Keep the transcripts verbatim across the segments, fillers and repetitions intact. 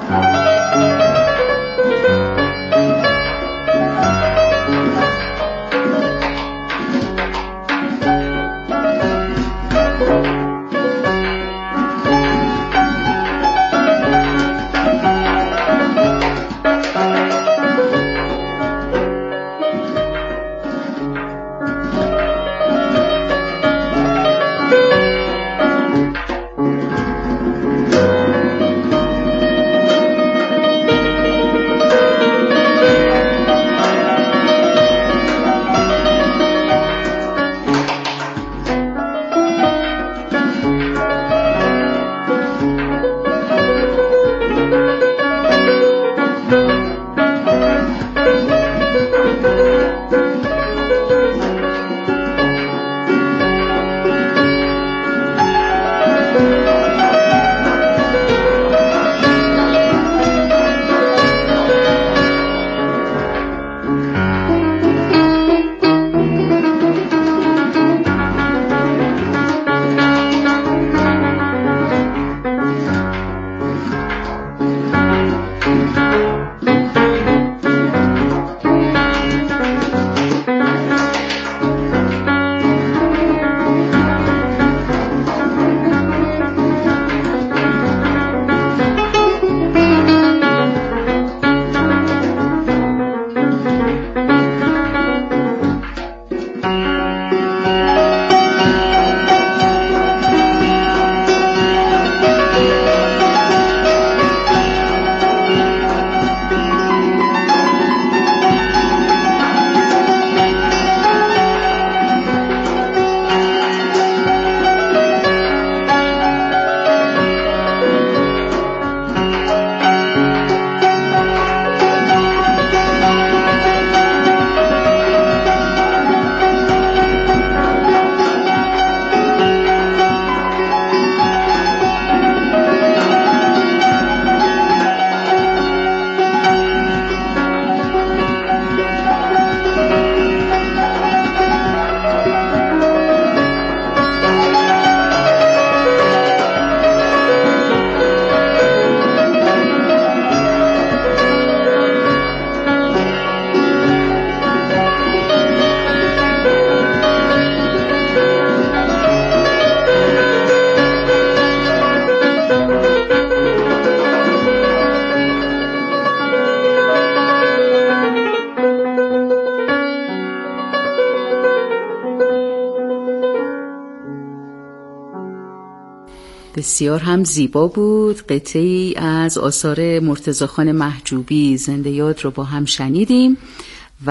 بسیار هم زیبا بود. قطعی از آثار مرتضی خان محجوبی زنده یاد رو با هم شنیدیم و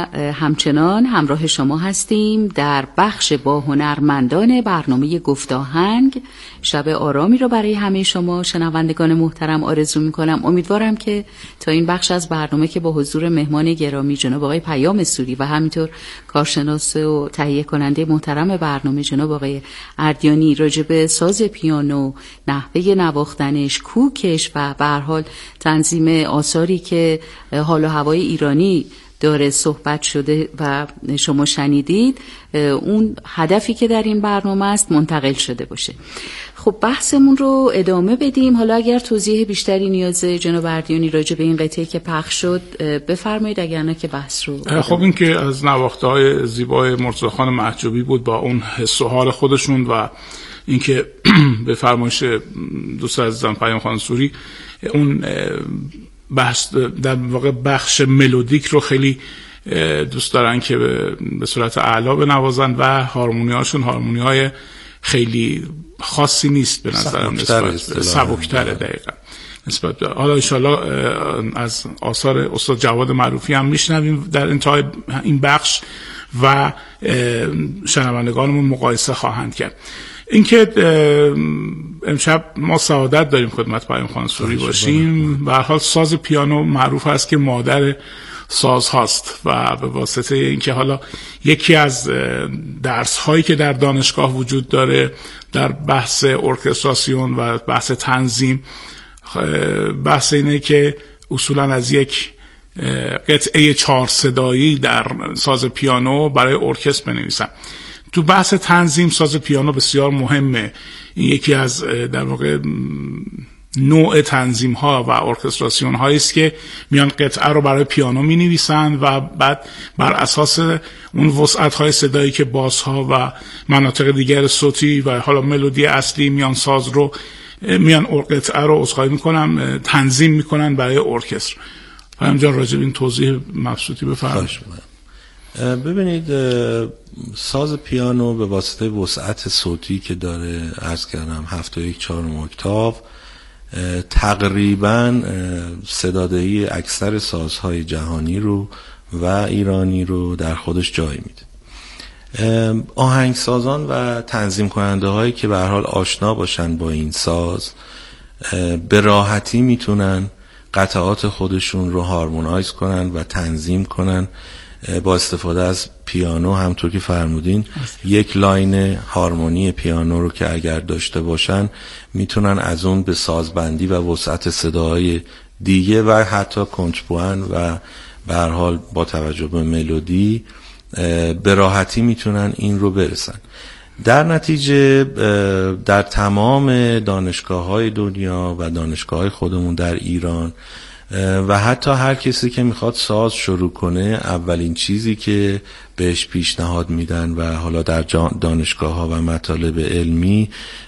همچنان همراه شما هستیم در بخش با هنرمندان برنامه گفتاهنگ. شب آرامی رو برای همه شما شنوندگان محترم آرزو میکنم. امیدوارم که تا این بخش از برنامه که با حضور مهمان گرامی جناب آقای پیام سوری و همینطور کارشناس و تهیه کننده محترم برنامه جناب آقای اردیانی راجع به ساز پیانو، نحوه نواختنش، کوکش و به هر حال تنظیم آثاری که حال و هوای ایرانی داره صحبت شده و شما شنیدید، اون هدفی که در این برنامه است منتقل شده باشه. خب بحثمون رو ادامه بدیم. حالا اگر توضیح بیشتری نیاز جناب اردیانی راجع به این قطعه که پخش شد بفرمایید، اگر نه که بحث رو. خب این که از نواخته‌های زیبای مرتضی خان محجوبی بود با اون حس و حال خودشون و اینکه به فرمایش دوست عزیزم پیام خان سوری اون بحث در واقع بخش ملودیک رو خیلی دوست دارن که به صورت اعلا بنوازن و هارمونی‌هاشون هارمونی‌های خیلی خاصی نیست به نظرم، نسبت سبک‌تره دقیقاً نسبت به. حالا ان شاءالله از آثار استاد جواد معروفی هم میشنویم در انتهای این بخش و شنوندگانمون مقایسه خواهند کرد. اینکه امشب ما سعادت داریم خدمت پیام خان سوری باشیم. به هر حال ساز پیانو معروف است که مادر ساز هاست و به واسطه اینکه حالا یکی از درس هایی که در دانشگاه وجود داره در بحث ارکستراسیون و بحث تنظیم، بحث اینه که اصولا از یک قطعه چهار صدایی در ساز پیانو برای ارکستر بنویسن. تو بحث تنظیم ساز پیانو بسیار مهمه. این یکی از در واقع نوع تنظیم ها و ارکستراسیون هایی است که میان قطعه رو برای پیانو می نویسن و بعد بر اساس اون وسعت های صدایی که باسها و مناطق دیگر صوتی و حالا ملودی اصلی میان ساز رو میان قطعه رو اسخای میکنن، تنظیم میکنن برای ارکستر. فرام جان راجع به این توضیح مبسوطی بفرمایید. ببینید ساز پیانو به واسطه وسعت صوتی که داره، عرض کردم هفت و یک چهارم اکتاو، تقریبا صدادهی اکثر سازهای جهانی رو و ایرانی رو در خودش جای میده. آهنگسازان و تنظیم کننده هایی که به هر حال آشنا باشن با این ساز به راحتی میتونن قطعات خودشون رو هارمونایز کنن و تنظیم کنن با استفاده از پیانو. همطور که فرمودین یک لاین هارمونی پیانو رو که اگر داشته باشن میتونن از اون به سازبندی و وسعت صداهای دیگه و حتی کنترپوان و به هر حال با توجه به ملودی به راحتی میتونن این رو برسن. در نتیجه در تمام دانشگاه‌های دنیا و دانشگاه‌های خودمون در ایران و حتی هر کسی که میخواد ساز شروع کنه، اولین چیزی که بهش پیشنهاد میدن و حالا در دانشگاه ها و مطالب علمی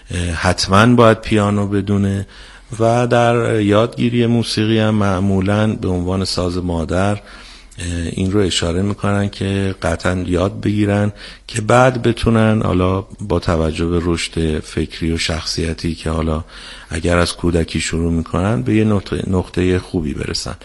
حتما باید پیانو بدونه و در یادگیری موسیقی هم معمولا به عنوان ساز مادر این رو اشاره میکنن که قطعا یاد بگیرن که بعد بتونن حالا با توجه به رشد فکری و شخصیتی که حالا اگر از کودکی شروع میکنن به یه نقطه, نقطه خوبی برسن.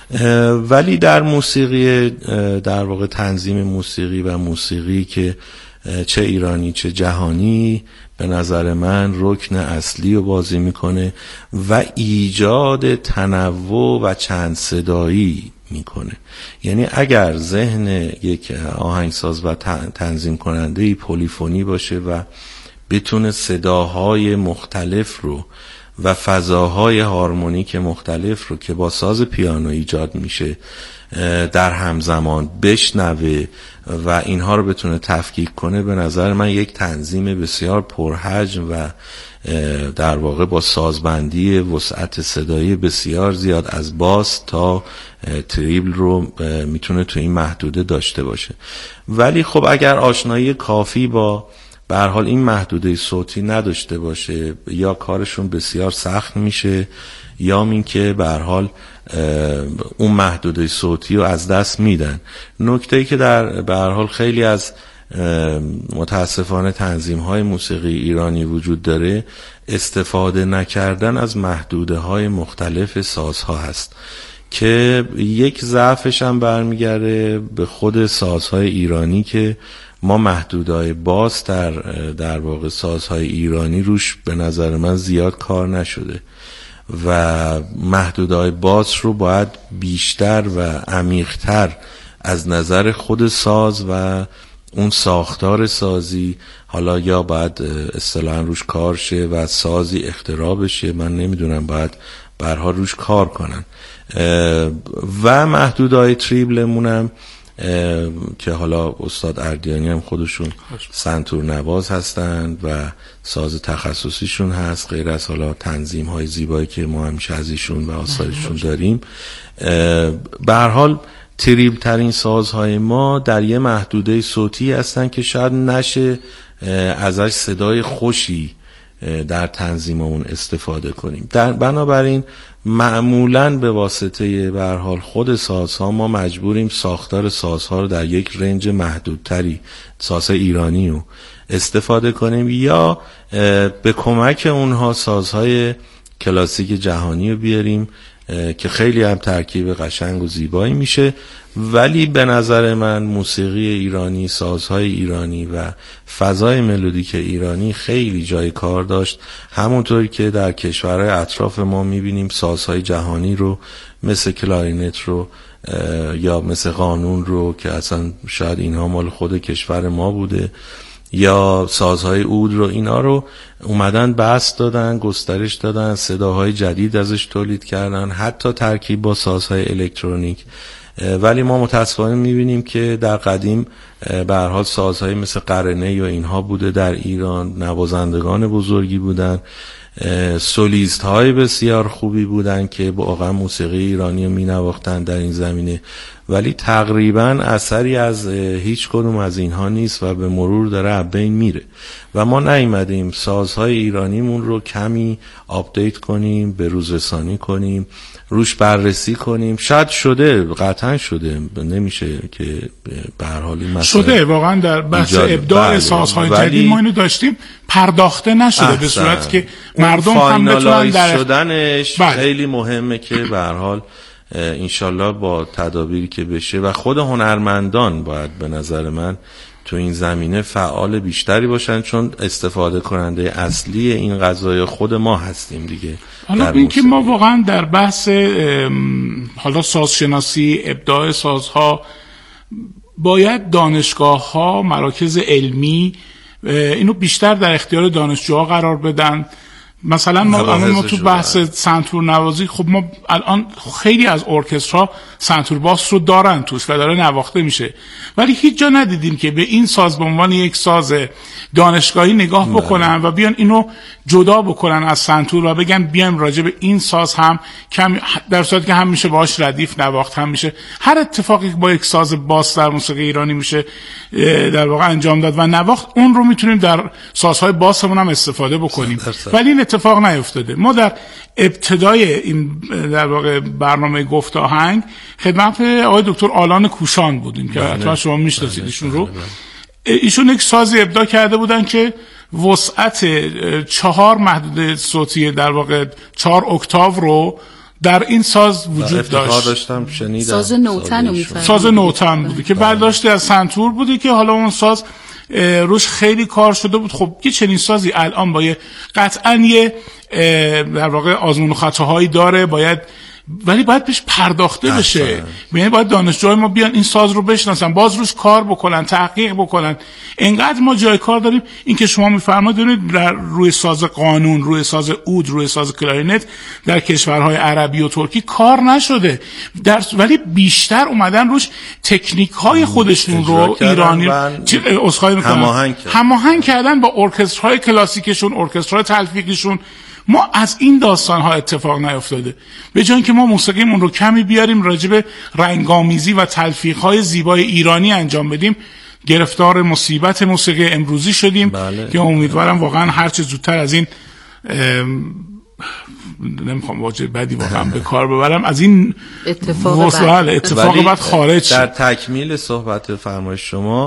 ولی در موسیقی، در واقع تنظیم موسیقی و موسیقی که چه ایرانی چه جهانی، به نظر من رکن اصلی رو بازی میکنه و ایجاد تنوع و چند صدایی میکنه. یعنی اگر ذهن یک آهنگساز و تنظیم کننده پلیفونی باشه و بتونه صداهای مختلف رو و فضاهای هارمونیک مختلف رو که با ساز پیانو ایجاد میشه در همزمان بشنوه و اینها رو بتونه تفکیک کنه، به نظر من یک تنظیم بسیار پرحجم و در واقع با سازبندی وسعت صدایی بسیار زیاد از باس تا تریبل رو میتونه تو این محدوده داشته باشه. ولی خب اگر آشنایی کافی با به هر حال این محدوده صوتی نداشته باشه، یا کارشون بسیار سخت میشه یا این که به هر حال اون محدوده صوتی رو از دست میدن. نکته‌ای که در به هر حال خیلی از متاسفانه تنظیم‌های موسیقی ایرانی وجود داره، استفاده نکردن از محدوده‌های مختلف سازها هست که یک ضعفش هم برمیگرده به خود سازهای ایرانی که ما محدودهای باس در در واقع سازهای ایرانی روش به نظر من زیاد کار نشده و محدودهای باس رو باید بیشتر و عمیق‌تر از نظر خود ساز و اون ساختار سازی، حالا یا باید اصطلاحاً روش کار شه و سازی اختراع بشه، من نمیدونم، باید برها روش کار کنن. و محدودهای تریبلمونم که حالا استاد اردیانی هم خودشون سنتور نواز هستند و ساز تخصصیشون هست، غیر از حالا تنظیم های زیبایی که ما همیشه از ایشون و آثارشون داریم. به هر حال تریبل ترین سازهای ما در یه محدوده صوتی هستن که شاید نشه ازش صدای خوشی در تنظیممون استفاده کنیم. در بنابراین معمولاً به واسطه به هر حال خود سازها ما مجبوریم ساختار سازها رو در یک رنج محدودتری، سازهای ایرانی رو استفاده کنیم یا به کمک اونها سازهای کلاسیک جهانی رو بیاریم که خیلی هم ترکیب قشنگ و زیبایی میشه. ولی به نظر من موسیقی ایرانی، سازهای ایرانی و فضای ملودیک ایرانی خیلی جای کار داشت، همونطوری که در کشورهای اطراف ما میبینیم سازهای جهانی رو مثل کلارینت رو یا مثل قانون رو که اصلا شاید اینها مال خود کشور ما بوده، یا سازهای عود رو، اینا رو اومدن بسط دادن، گسترش دادن، صداهای جدید ازش تولید کردن، حتی ترکیب با سازهای الکترونیک. ولی ما متاسفانه میبینیم که در قدیم به هر حال سازهای مثل قرنه یا اینها بوده در ایران، نوازندگان بزرگی بودن سولیست های بسیار خوبی بودن که واقعا موسیقی ایرانی رو می نواختن در این زمینه، ولی تقریبا اثری از هیچ کدوم از اینها نیست و به مرور داره از بین میره و ما نیومدیم سازهای ایرانیمون رو کمی آپدیت کنیم، به روز رسانی کنیم، روش بررسی کنیم. شاید شده، قطعا شده، نمیشه که به هر حال این شده واقعا در بحث ابداع سازهای جدید ما اینو داشتیم، پرداخته نشده به صورت که مردم هم بتونن در شدنش بله. خیلی مهمه که به هر حال انشالله با تدابیری که بشه و خود هنرمندان باید به نظر من تو این زمینه فعال بیشتری باشن، چون استفاده کننده اصلی این قضايا خود ما هستیم دیگه. حالا این که ما واقعا در بحث حالا سازشناسی، ابداع سازها باید دانشگاه ها، مراکز علمی اینو بیشتر در اختیار دانشجوها قرار بدن. مثلا ما, ما تو بحث سنتور نوازی، خب ما الان خیلی از ارکسترها سنتور باس رو دارن توش و داره نواخته میشه، ولی هیچ جا ندیدیم که به این ساز به عنوان یک ساز دانشگاهی نگاه بکنن و بیان اینو جدا بکنن از سنتور و بگن بیایم راجع به این ساز هم کم، در صورتی که هم میشه باهاش ردیف نواخت، هم میشه هر اتفاقی که با یک ساز باس در موسیقی ایرانی میشه در واقع انجام داد و نواخت، اون رو میتونیم در سازهای باسمون هم استفاده بکنیم. ولی این اتفاق نیفتاده. ما در ابتدای این در واقع برنامه گفت آهنگ خدمت آقای دکتر آلان کوشان بودیم که حتما شما میشناسید ایشون رو. ایشون یک سازی ابداع کرده بودن که وسعت چهار محدوده صوتی در واقع چهار اکتاو رو در این ساز وجود داشت. داشتم شنیدم. ساز نوتن رو میفرمایید. ساز نوتن بوده که برداشته از سنتور بوده که حالا اون ساز روش خیلی کار شده بود. خب یه چنین سازی الان با یه قطعاً یه در واقع آزمون و خطاهایی داره، باید ولی باید بهش پرداخته بشه. یعنی باید دانشجوهای ما بیان این ساز رو بشناسن، باز روش کار بکنن، تحقیق بکنن. اینقدر ما جای کار داریم. این که شما میفرمایید در روی ساز قانون، روی ساز عود، روی ساز کلارینت در کشورهای عربی و ترکی کار نشده، در ولی بیشتر اومدن روش تکنیک های خودشون رو ایرانی اسخای میکنن هماهنگ هماهنگ کردن با ارکسترهای کلاسیکشون، ارکسترهای تلفیقیشون. ما از این داستان ها اتفاق نیفتاده. به جای اینکه ما موسیقیمون رو کمی بیاریم راجب رنگامیزی و تلفیق های زیبای ایرانی انجام بدیم، گرفتار مصیبت موسیقی امروزی شدیم. بله. که امیدوارم واقعا هرچه زودتر از این نمیخوام واژه بدی واقعا به کار ببرم، از این اتفاق بعد اتفاق بعد خارج. در تکمیل صحبت فرمایش شما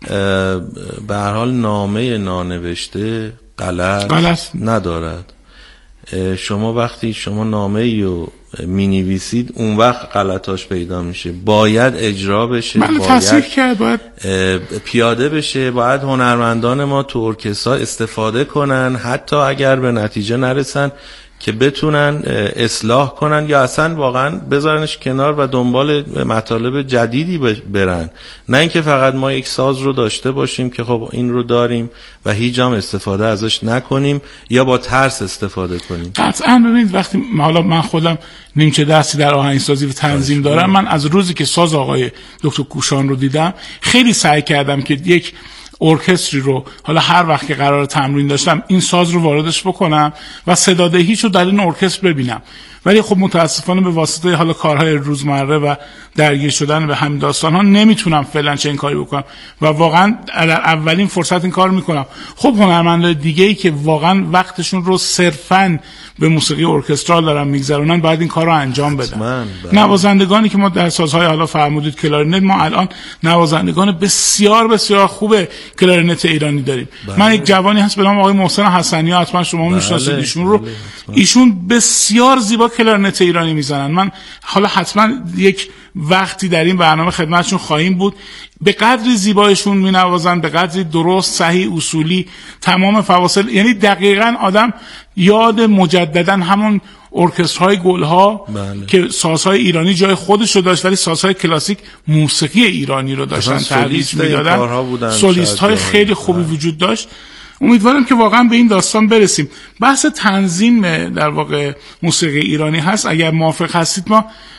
به هر حال نامه نانوشته غلط, غلط ندارد. شما وقتی شما نامه ای رو می نویسید اون وقت غلطاش پیدا میشه، باید اجرا بشه، باید, کرد، باید پیاده بشه، باید هنرمندان ما تو ارکسترها استفاده کنن، حتی اگر به نتیجه نرسن که بتونن اصلاح کنن یا اصلا واقعا بذارنش کنار و دنبال مطالب جدیدی برن، نه اینکه فقط ما یک ساز رو داشته باشیم که خب این رو داریم و هیچ جام استفاده ازش نکنیم یا با ترس استفاده کنیم. قطعا ببینید وقتی حالا من خودم نیمچه دستی در آهنگسازی و تنظیم دارم، من از روزی که ساز آقای دکتر کوشان رو دیدم خیلی سعی کردم که یک ارکستری رو حالا هر وقت که قرار تمرین داشتم این ساز رو واردش بکنم و صدادهیش رو در این ارکستر ببینم. ولی خب متاسفانه به واسطه حالا کارهای روزمره و درگیر شدن به همین داستان ها نمیتونم فعلا چه این کاری بکنم و واقعا در اولین فرصت این کار میکنم. خب هنرمندای دیگه ای که واقعا وقتشون رو صرفاً به موسیقی ارکسترال دارن میگذرونن باید این کار رو انجام بدن. نوازندگانی که ما در سازهای حالا فرمودید کلارینت، ما الان نوازندگان بسیار بسیار خوب کلارینت ایرانی داریم. بله. من یک جوانی هست به نام آقای محسن حسنی، حتما شما بله. میشناسید ایشون رو. بله. ایشون بسیار زیبا کلارینت ایرانی میزنن. من حالا حتما یک وقتی در این برنامه خدمتشون خواهیم بود. به قدری زیبایشون مینوازن، به قدری درست، صحیح، اصولی، تمام فواصل، یعنی دقیقاً آدم یاد مجددا همون ارکسترهای گلها بله. که سازهای ایرانی جای خودش رو داشت ولی سازهای کلاسیک موسیقی ایرانی رو داشتن ترویج میدادن، سولیست های خیلی خوبی بله. وجود داشت. امیدوارم که واقعا به این داستان برسیم. بحث تنظیم در واقع موسیقی ایرانی هست. اگر موافق هستید ما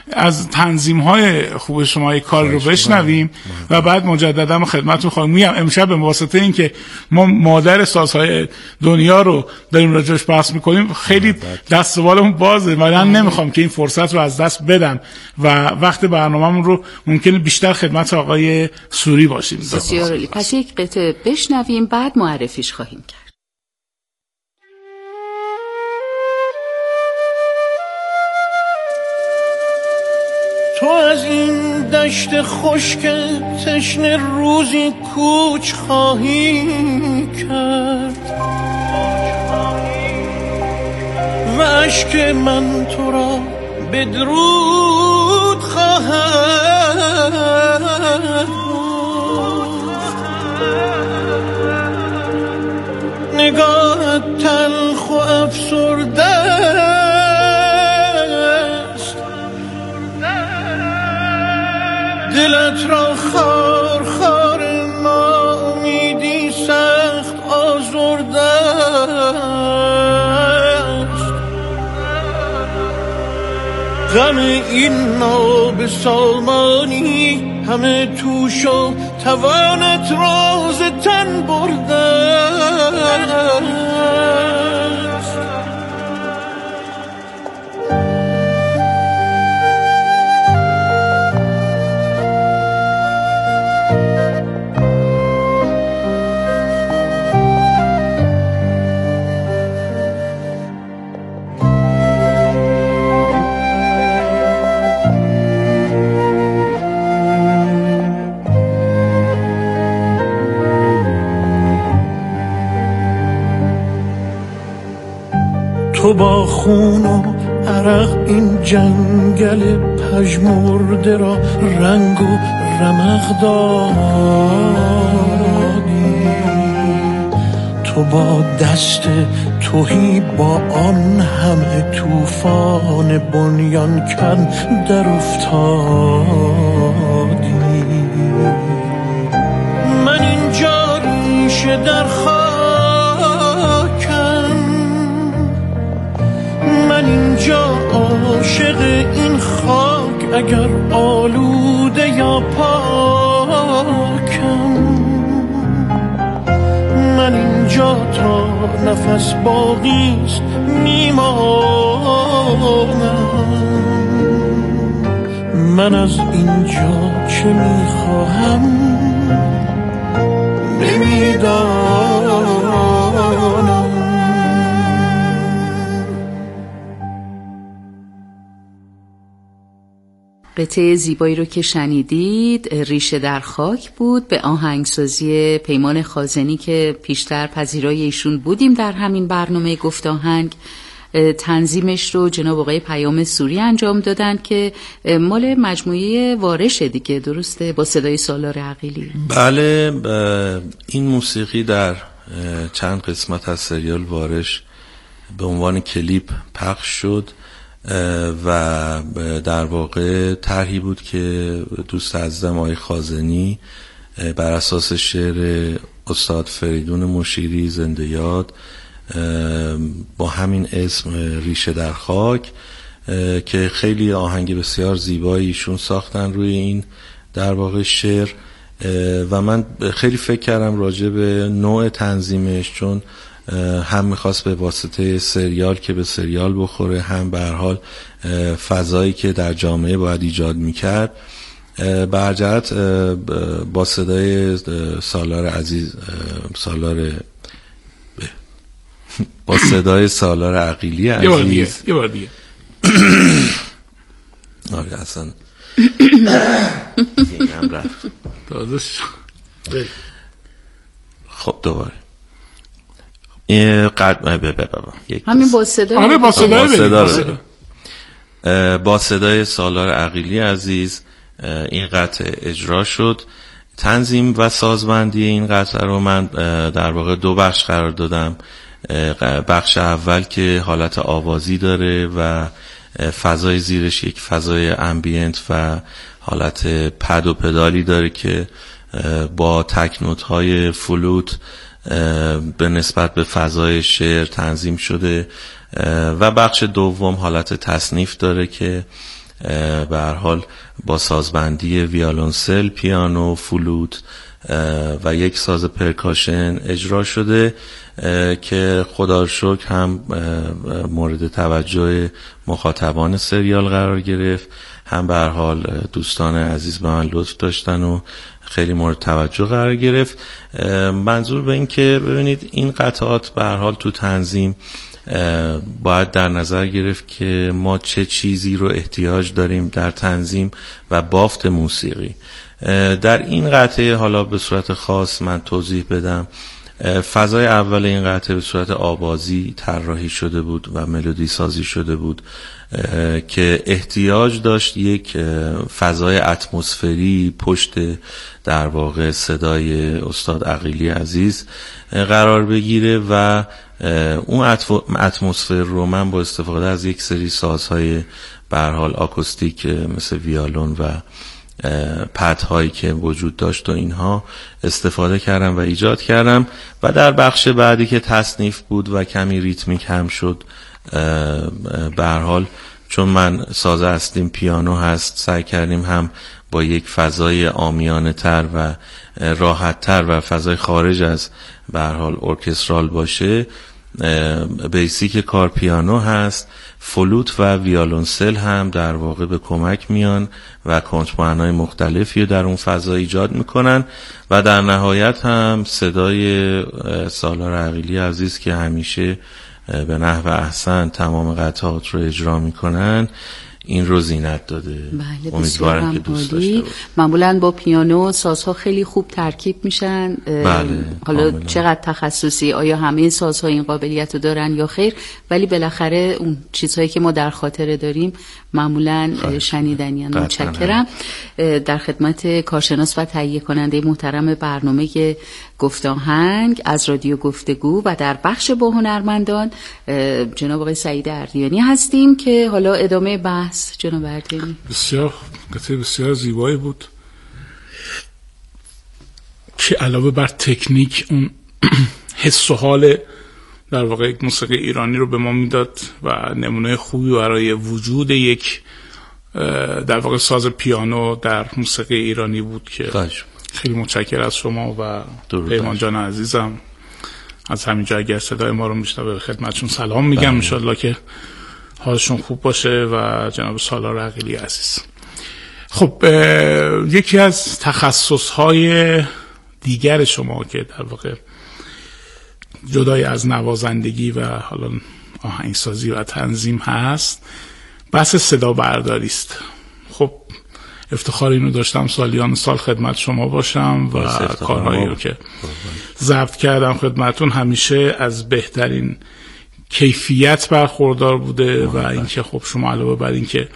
از تنظیم های خوب شما یک کار رو بشنویم و بعد مجددا خدمتتون خواهم میگم امشب به واسطه این که ما مادر سازهای دنیا رو داریم راجعش بحث میکنیم خیلی دست و بالمون بازه و من نمیخوام که این فرصت رو از دست بدم و وقت برنامه‌مون رو ممکنه بیشتر خدمت آقای سوری باشیم. بسیار عالی. پس یک قطعه بشنویم بعد معرفیش خواهیم کرد. تو از این دشت خشک تشنه روزی کوچ خواهی کرد و اشک من تو را بدرود خواهد نگاهت تلخ و افسرده دلت را خار خار ناامیدی سخت آزرده است غم این ناب سالمانی همه توش و توانت راز تن برده است تو با خون و عرق این جنگل پژمرده را رنگ و رمق دادی تو با دست توهی با آن همه طوفان بنیان کن در افتادی من اینجا ریشه در من اینجا عاشق این خاک اگر آلوده یا پاکم من اینجا تا نفس باقیست میمانم من از اینجا چه میخواهم نمیدانم. قطعه زیبایی رو که شنیدید ریشه در خاک بود به آهنگسازی پیمان خازنی که پیشتر پذیرای ایشون بودیم در همین برنامه گفت آهنگ. تنظیمش رو جناب آقای پیام سوری انجام دادن که مال مجموعه وارش دیگه، درسته؟ با صدای سالار عقیلی. بله، این موسیقی در چند قسمت از سریال وارش به عنوان کلیپ پخش شد و در واقع طرحی بود که دوست عزیزم آقای خازنی بر اساس شعر استاد فریدون مشیری زنده یاد با همین اسم ریشه در خاک که خیلی آهنگ بسیار زیبایی ایشون ساختن روی این در واقع شعر و من خیلی فکر کردم راجع به نوع تنظیمش، چون هم میخواست به واسطه سریال که به سریال بخوره، هم به هر حال فضایی که در جامعه باید ایجاد میکرد. به هر جهت با صدای سالار عزیز سالار با صدای سالار عقیلی عزیز یه بار دیگه یه بار دیگه آره اصلا دیگه هم رفت تازه خب دوباره این قد همین با صدای آره با صدای با صدای با صدای سالار عقیلی عزیز این قطعه اجرا شد. تنظیم و سازبندی این قطعه رو من در واقع دو بخش قرار دادم. بخش اول که حالت آوازی داره و فضای زیرش یک فضای امبینت و حالت پد و پدالی داره که با تک نوت های فلوت به نسبت به فضای شعر تنظیم شده و بخش دوم حالت تصنیف داره که به هر حال با سازبندی ویولنسل، پیانو، فلوت و یک ساز پرکاشن اجرا شده که خدا رو شکر هم مورد توجه مخاطبان سریال قرار گرفت، هم به هر حال دوستان عزیز به من لطف داشتن و خیلی مورد توجه قرار گرفت. منظور به این که ببینید این قطعات به هر حال تو تنظیم باید در نظر گرفت که ما چه چیزی رو احتیاج داریم در تنظیم و بافت موسیقی. در این قطعه حالا به صورت خاص من توضیح بدم، فضای اول این قطعه به صورت آوازی طراحی شده بود و ملودی سازی شده بود که احتیاج داشت یک فضای اتمسفری پشت در واقع صدای استاد عقیلی عزیز قرار بگیره و اون اتمسفر رو من با استفاده از یک سری سازهای به هر حال آکوستیک مثل ویولون و پدهایی که وجود داشت و اینها استفاده کردم و ایجاد کردم و در بخش بعدی که تصنیف بود و کمی ریتمیک هم شد، به هر حال چون من ساز اصلیم پیانو هست، سعی کردیم هم با یک فضای عامیانه تر و راحت تر و فضای خارج از به هر حال ارکسترال باشه. بیسیک کار پیانو هست، فلوت و ویولنسل هم در واقع به کمک میان و کنتربان‌های مختلفی رو در اون فضا ایجاد میکنن و در نهایت هم صدای سالار عقیلی عزیز که همیشه به نحو احسن تمام قطعات رو اجرا میکنن این رو زینت داده. بله، امیدوارم که دوست داشته باشه. معمولا با پیانو سازها خیلی خوب ترکیب میشن. بله، حالا کاملا. چقدر تخصصی، آیا همه سازها این قابلیت رو دارن یا خیر، ولی بالاخره اون چیزهایی که ما در خاطر داریم معمولا شنیدنی. متشکرم. در خدمت کارشناس و تهیه کننده محترم برنامه گفت آهنگ از رادیو گفتگو و در بخش با هنرمندان جناب آقای سعید اردیانی هستیم که حالا ادامه بحث. جناب اردیانی، بسیار قطعه بسیار زیبایی بود که علاوه بر تکنیک اون حس و حال در واقع یک موسیقی ایرانی رو به ما میداد و نمونه خوبی برای وجود یک در واقع ساز پیانو در موسیقی ایرانی بود که خواهش. خیلی متشکر از شما و پیمان جان عزیزم. از همینجا اگر صدای ما رو میشنوه به خدمتشون سلام میگم، ان شاءالله که حالشون خوب باشه و جناب سالار عقیلی عزیز. خب یکی از تخصص‌های دیگر شما که در واقع جدای از نوازندگی و حالا آهنگسازی و تنظیم هست، بحث صدا برداری است. خب افتخار اینو داشتم سالیان سال خدمت شما باشم و کارهایی رو که ضبط کردم خدمتون همیشه از بهترین کیفیت برخوردار بوده و اینکه خب شما علاوه بر اینکه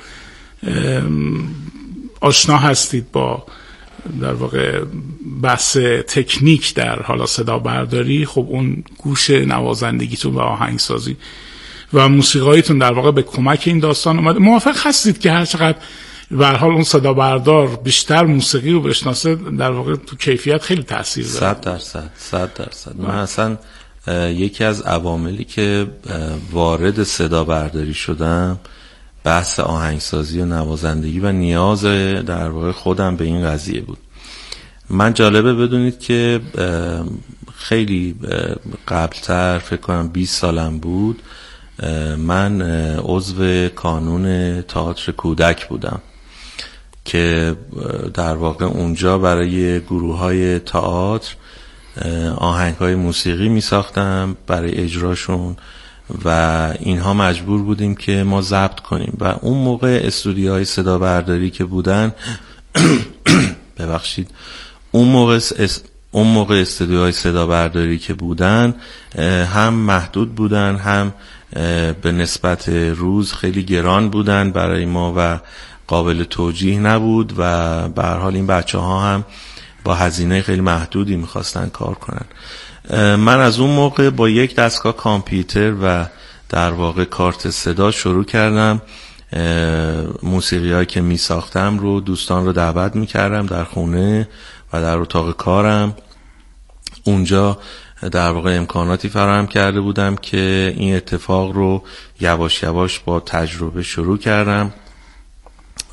آشنا هستید با در واقع بحث تکنیک در حالا صدا برداری، خب اون گوش نوازندگیتون و آهنگسازی و موسیقاییتون در واقع به کمک این داستان اومده. موافق هستید که هر چقدر به هر حال اون صدا بردار بیشتر موسیقی رو بشناسه در واقع تو کیفیت خیلی تاثیر داره؟ صد درصد صد درصد. من اصلا یکی از عواملی که وارد صدا برداری شدم بحث آهنگسازی و نوازندگی و نیاز در واقع خودم به این قضیه بود. من جالبه بدونید که خیلی قبلتر فکر کنم بیست سالم بود من عضو کانون تئاتر کودک بودم که در واقع اونجا برای گروه‌های تئاتر آهنگ‌های موسیقی می‌ساختم برای اجراشون و اینها مجبور بودیم که ما ضبط کنیم و اون موقع استودیوهای صدا برداری که بودن ببخشید اون موقع اون موقع استودیوهای صدا برداری که بودن هم محدود بودن، هم به نسبت روز خیلی گران بودن برای ما و قابل توجیه نبود و به هر حال این بچه‌ها هم با هزینه خیلی محدودی می‌خواستن کار کنن. من از اون موقع با یک دستگاه کامپیوتر و در واقع کارت صدا شروع کردم موسیقی‌هایی که می‌ساختم رو دوستان رو دعوت می‌کردم در خونه و در اتاق کارم. اونجا در واقع امکاناتی فراهم کرده بودم که این اتفاق رو یواش یواش با تجربه شروع کردم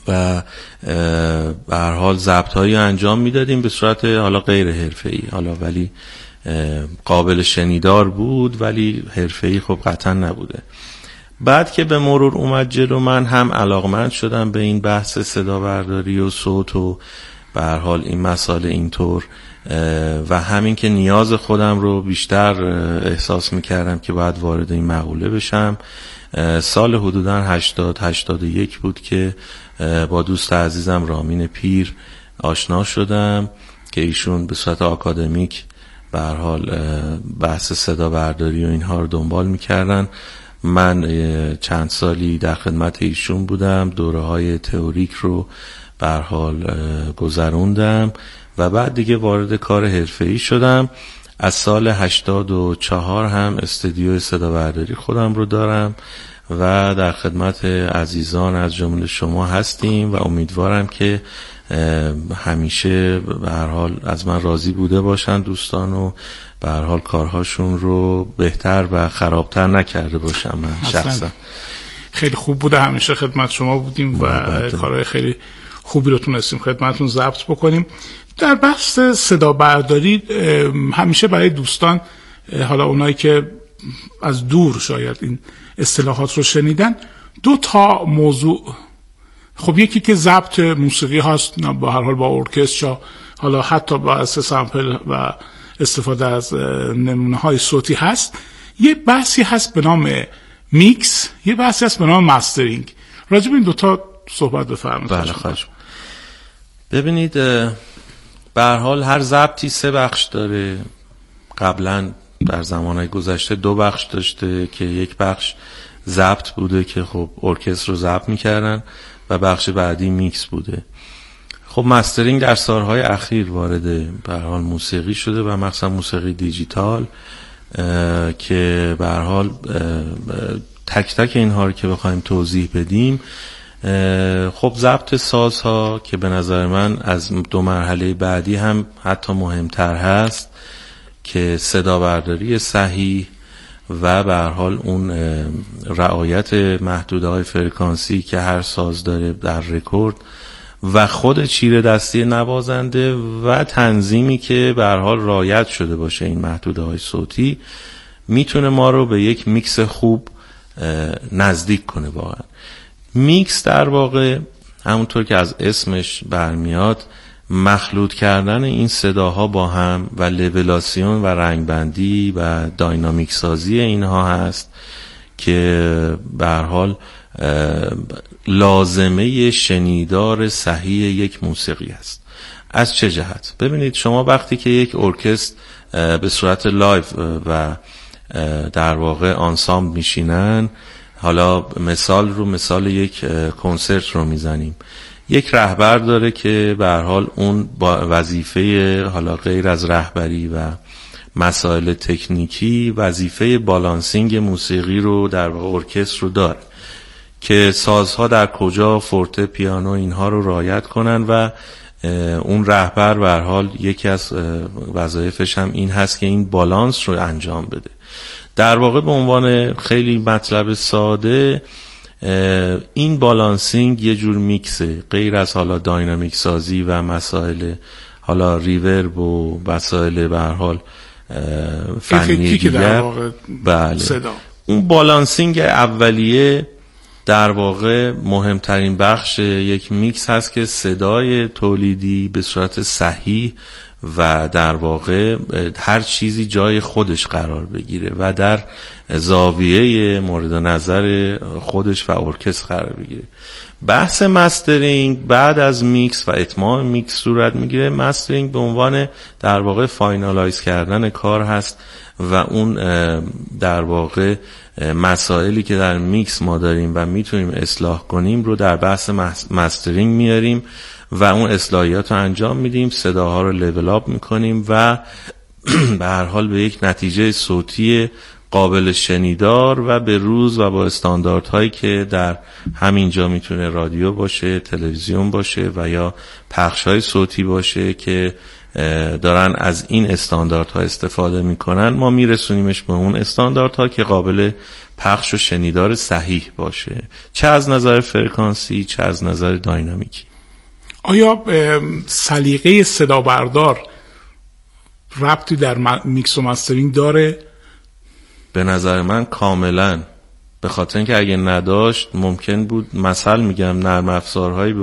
و به هر حال ضبط‌هایی انجام میدادیم به صورت حالا غیر حرفه‌ای، حالا ولی قابل شنیدار بود، ولی حرفه‌ای خب قطعا نبوده. بعد که به مرور اومد جلو، من هم علاقمند شدم به این بحث صدا برداری و صوت و به هر حال این مسائل اینطور، و همین که نیاز خودم رو بیشتر احساس میکردم که باید وارد این مقوله بشم. سال حدوداً هشتاد هشتاد و یک بود که با دوست عزیزم رامین پیر آشنا شدم که ایشون به صورت آکادمیک به هر حال بحث صدا برداری و اینها رو دنبال میکردن. من چند سالی در خدمت ایشون بودم، دوره های تئوریک رو به هر حال گذروندم و بعد دیگه وارد کار حرفه‌ای شدم. از سال هشتاد و چهار هم استودیو صدا برداری خودم رو دارم و در خدمت عزیزان از جمله شما هستیم و امیدوارم که همیشه به هر حال از من راضی بوده باشن دوستان و به هر حال کارهاشون رو بهتر و خرابتر نکرده باشم. من شخصا خیلی خوب بوده، همیشه خدمت شما بودیم و کارهای خیلی خوبی رو تونستیم خدمتتون ضبط بکنیم. در بحث صدا برداری همیشه برای دوستان، حالا اونایی که از دور شاید این اصطلاحات رو شنیدن، دو تا موضوع، خب یکی که ضبط موسیقی هست با هر حال با ارکستر، حالا حتی با اساس سامپل و استفاده از نمونه های صوتی هست. یه بحثی هست به نام میکس، یه بحثی هست به نام مسترینگ. راجع به این دوتا صحبت بفرمایید. بله خواهش. ببینید به هر حال هر ضبطی سه بخش داره. قبلا در زمانهای گذشته دو بخش داشته که یک بخش ضبط بوده که خب ارکستر رو ضبط میکردن و بخش بعدی میکس بوده. خب مسترینگ در سالهای اخیر وارد به هر حال موسیقی شده و مخصوصا موسیقی دیجیتال که به هر حال تک تک اینها رو که بخوایم توضیح بدیم، خب ضبط سازها که به نظر من از دو مرحله بعدی هم حتی مهمتر هست که صدا برداری صحیح و به هر حال اون رعایت محدوده‌های فرکانسی که هر ساز داره در رکورد و خود چیره دستی نوازنده و تنظیمی که به هر حال رعایت شده باشه این محدوده‌های صوتی، میتونه ما رو به یک میکس خوب نزدیک کنه. واقعا میکس در واقع همونطور که از اسمش برمیاد مخلوط کردن این صداها با هم و لولاسیون و رنگبندی و داینامیک سازی اینها هست که به هر حال لازمه شنیدار صحیح یک موسیقی است. از چه جهت؟ ببینید شما وقتی که یک ارکستر به صورت لایو و در واقع آنسامبل میشینن، حالا مثال رو مثال یک کنسرت رو میزنیم، یک رهبر داره که به هر حال اون با وظیفه حالا غیر از رهبری و مسائل تکنیکی وظیفه بالانسینگ موسیقی رو در واقع ارکستر رو داره که سازها در کجا، فورته، پیانو، اینها رو رعایت کنن و اون رهبر به هر حال یکی از وظایفش هم این هست که این بالانس رو انجام بده. در واقع به عنوان خیلی مطلب ساده این بالانسینگ یه جور میکسه، غیر از حالا داینامیک سازی و مسائل حالا ریورب و مسائل به هر حال فنی دیگر. بله. صدا. اون بالانسینگ اولیه در واقع مهمترین بخش یک میکس هست که صدای تولیدی به صورت صحیح و در واقع هر چیزی جای خودش قرار بگیره و در زاویه مورد نظر خودش و ارکستر قرار بگیره. بحث مسترینگ بعد از میکس و اتمام میکس صورت میگیره. مسترینگ به عنوان در واقع فاینالایز کردن کار هست و اون در واقع مسائلی که در میکس ما داریم و میتونیم اصلاح کنیم رو در بحث مسترینگ میاریم و اون اصلاحیات رو انجام میدیم، صداها رو لیول اپ میکنیم و به هر حال به یک نتیجه صوتی قابل شنیدار و به روز و با استانداردهایی که در همینجا میتونه رادیو باشه، تلویزیون باشه و یا پخش‌های صوتی باشه که دارن از این استانداردها استفاده میکنن، ما میرسونیمش به اون استانداردها که قابل پخش و شنیدار صحیح باشه، چه از نظر فرکانسی چه از نظر داینامیکی. آیا سلیقه صدا بردار ربطی در میکس و مسترینگ داره؟ به نظر من کاملا، به خاطر اینکه اگه نداشت ممکن بود، مثل میگم، نرم افزارهایی